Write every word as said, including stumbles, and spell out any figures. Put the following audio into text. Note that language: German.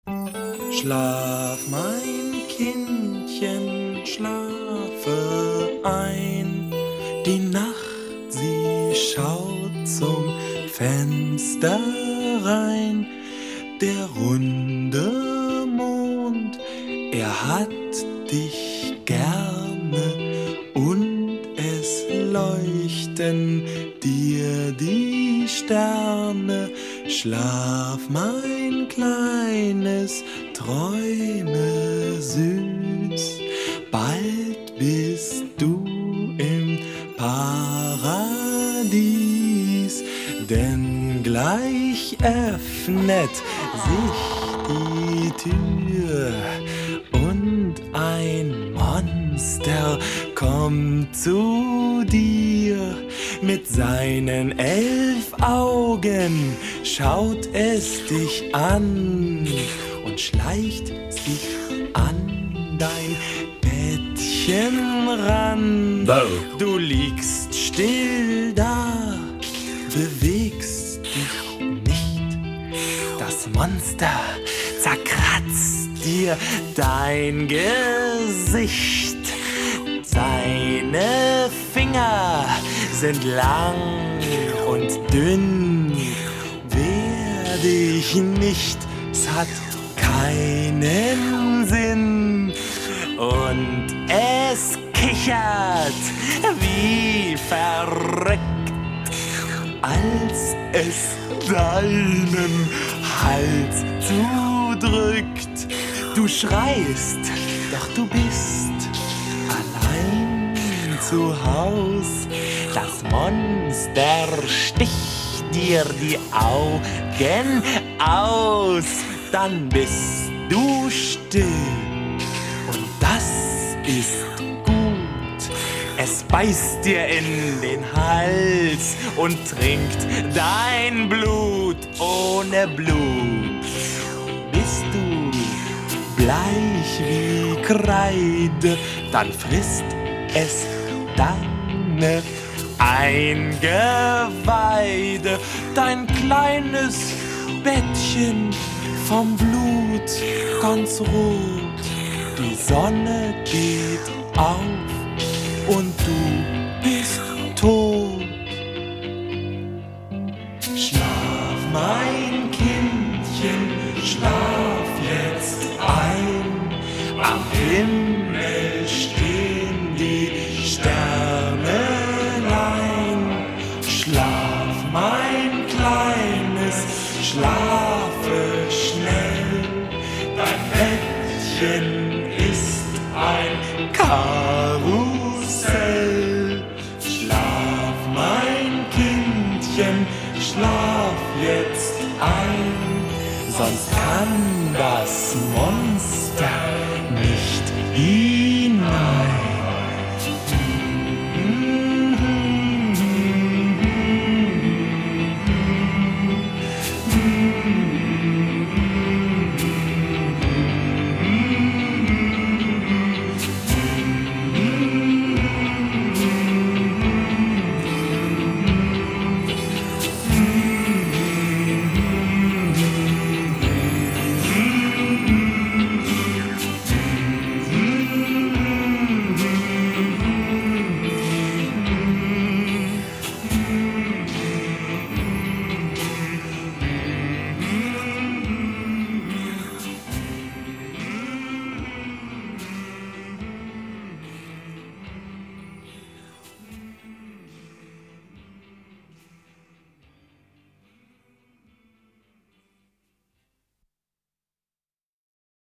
Schlaf, mein Kindchen, schlafe ein. Die Nacht, sie schaut zum Fenster rein. Der runde Mond, er hat dich gerne und es leuchten dir die Sterne. Schlaf, mein Kleines, träume süß, bald bist du im Paradies, denn gleich öffnet sich die Tür und ein Monster kommt zu dir. Mit seinen elf Augen schaut es dich an und schleicht sich an dein Bettchen ran. Wow. Du liegst still da, bewegst dich nicht. Das Monster zerkratzt dir dein Gesicht. Seine Finger sind lang und dünn. Wehr dich nicht, es hat keinen Sinn. Und es kichert wie verrückt, als es deinen Hals zudrückt. Du schreist, doch du bist allein zu Haus. Das Monster sticht dir die Augen aus. Dann bist du still und das ist gut. Es beißt dir in den Hals und trinkt dein Blut. Ohne Blut bist du bleich wie Kreide, dann frisst es deine Eingeweide. Dein kleines Bettchen vom Blut ganz rot. Die Sonne geht auf und du bist tot. Schlaf, mein Kindchen, schlaf jetzt ein. Am Himmel stehen die Sternelein. Schlaf, mein Kleines, schlafe schnell. Dein Bettchen ist ein Karussell. Schlaf, mein Kindchen, schlaf jetzt ein. Sonst kann das Monster